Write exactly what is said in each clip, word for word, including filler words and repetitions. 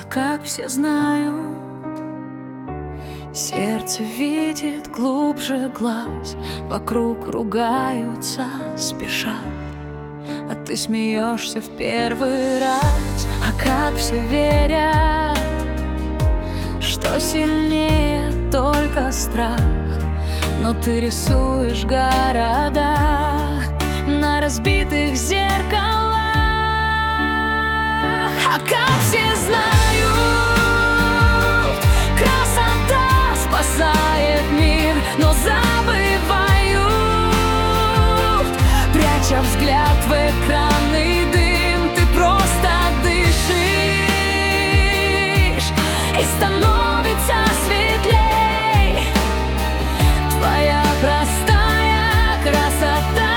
как все знают, сердце видит глубже глаз, вокруг ругаются, спешат, а ты смеешься в первый раз. А как все верят, что сильнее только страх, но ты рисуешь города на разбитых зеркалах. А как все знают, красота спасает мир, но забывают, пряча взгляд в экранный дым. Ты просто дышишь, и становится светлей твоя простая красота.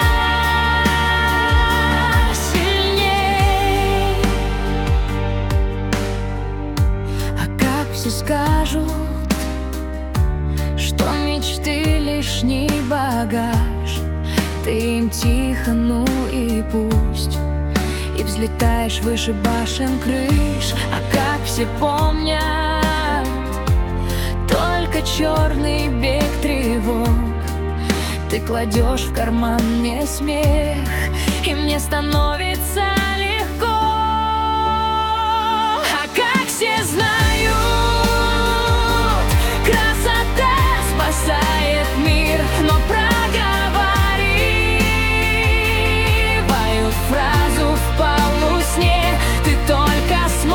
Все скажут, что мечты лишний багаж, ты им тихо, ну и пусть, и взлетаешь выше башен крыш. А как все помнят только черный бег тревог, ты кладешь в карман мне смех, и мне становится легко. А как все знают, спасает мир, но проговаривают фразу в полусне. Ты только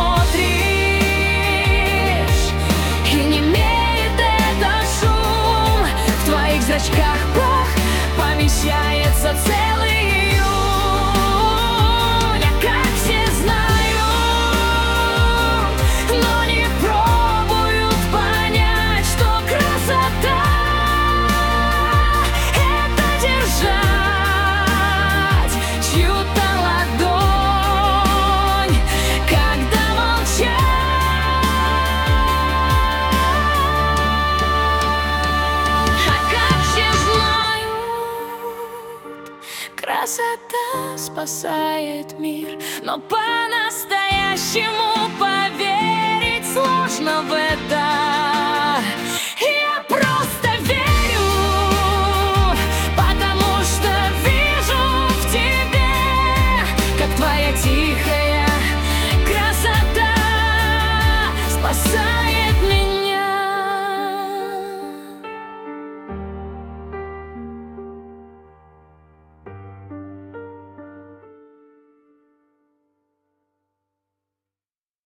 смотришь, и не имеет это шум. В твоих зрачках прах помещается целый июнь. А как все знают, но не пробуют понять, что красота красота спасает мир, но по-настоящему поверить сложно в это.